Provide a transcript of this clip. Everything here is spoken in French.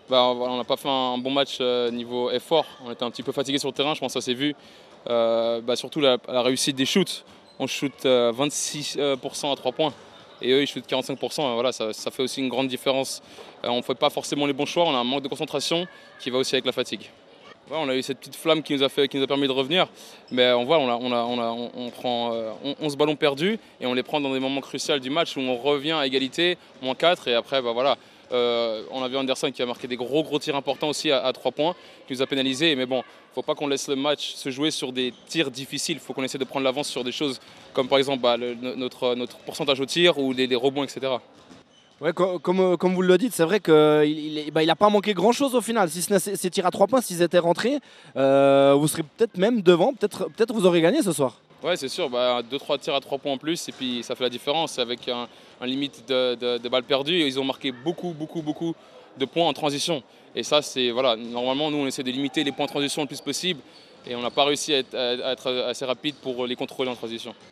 On n'a pas fait un bon match niveau effort. On était un petit peu fatigué sur le terrain, je pense que ça s'est vu. Surtout la réussite des shoots. On shoot 26% à 3 points et eux ils shootent 45%. Voilà, ça fait aussi une grande différence. On ne fait pas forcément les bons choix, on a un manque de concentration qui va aussi avec la fatigue. Ouais, on a eu cette petite flamme qui nous a permis de revenir, mais on prend 11 ballons perdus et on les prend dans des moments cruciaux du match où on revient à égalité, -4 et après voilà. On a vu Anderson qui a marqué des gros tirs importants aussi à 3 points, qui nous a pénalisés. Mais bon, il ne faut pas qu'on laisse le match se jouer sur des tirs difficiles. Il faut qu'on essaie de prendre l'avance sur des choses comme par exemple notre pourcentage au tir ou les rebonds, etc. Ouais, comme vous le dites, c'est vrai qu'il n'a pas manqué grand-chose au final. Si ce n'est ces tirs à 3 points, s'ils étaient rentrés, vous serez peut-être même devant. Peut-être vous aurez gagné ce soir. Ouais, c'est sûr, 2-3 tirs à 3 points en plus, et puis ça fait la différence avec un limite de balles perdues. Ils ont marqué beaucoup de points en transition. Et ça, c'est voilà, normalement, nous, on essaie de limiter les points en transition le plus possible, et on n'a pas réussi à être assez rapide pour les contrôler en transition.